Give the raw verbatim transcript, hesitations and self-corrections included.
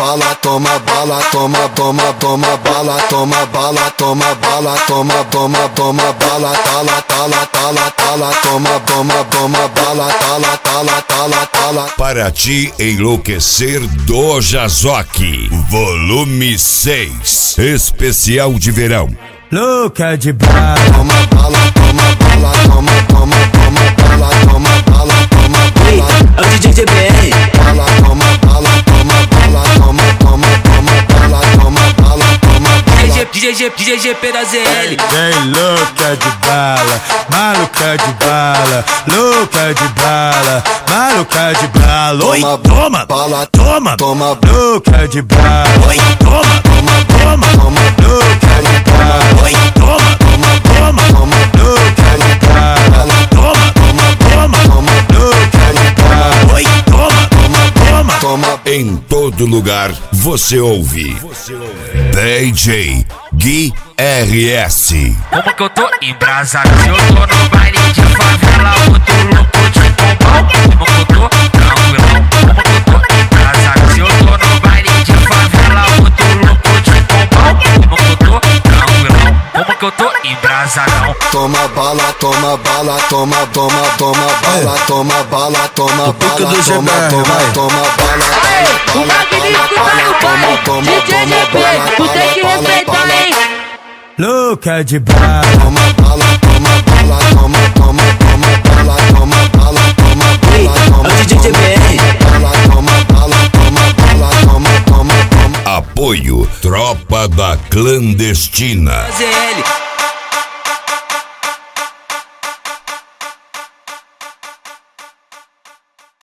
bala, toma bala, toma, toma, toma bala, toma bala, toma bala, toma, toma, toma bala, tala, tala, tala, tala, toma, toma, toma bala, tala, tala, tala, tala. Para te enlouquecer do Jazoque, volume seis, especial de verão. Louca de bala. Toma bala, toma bala, toma, toma, toma bala, toma bala, toma bala. É o D J G B R. Bala, toma bala, toma bala, toma, toma, toma bala, toma bala, toma bala. D J G, D J G P da Z L. Vem louca de bala, maluca de bala, louca de bala, maluca de bala. Oi, toma, bala, toma, toma, louca de bala. Oi, toma, toma, toma, toma, louca de bala. Oi, toma, toma, toma, toma, louca de bala. Toma, toma, toma, toma, louca de bala. Oi, toma, toma, toma. Em todo lugar você ouve D J Gui R S. Como que eu tô embrasado? Se eu tô no baile de favela, muito louco de pombal. Como que eu tô tranquilão? Como que eu tô embrasado? Se eu tô no baile de favela, muito louco de pombal. Como que eu tô tranquilão? Como que eu tô embrasadão? Toma bala, toma bala, toma, toma, toma bala, toma bala, toma bala, do G B toma, R, toma, vai. toma bala. O magnífico tá no baile, D J G P, tu tem que respeitar, hein? louca de bala. Toma bala, toma bala, toma, toma, toma bala, toma bala, toma bala, toma. É o D J G B R. Bala, toma bala, toma bala, toma, toma, toma. Apoio Tropa da Clandestina. Z L.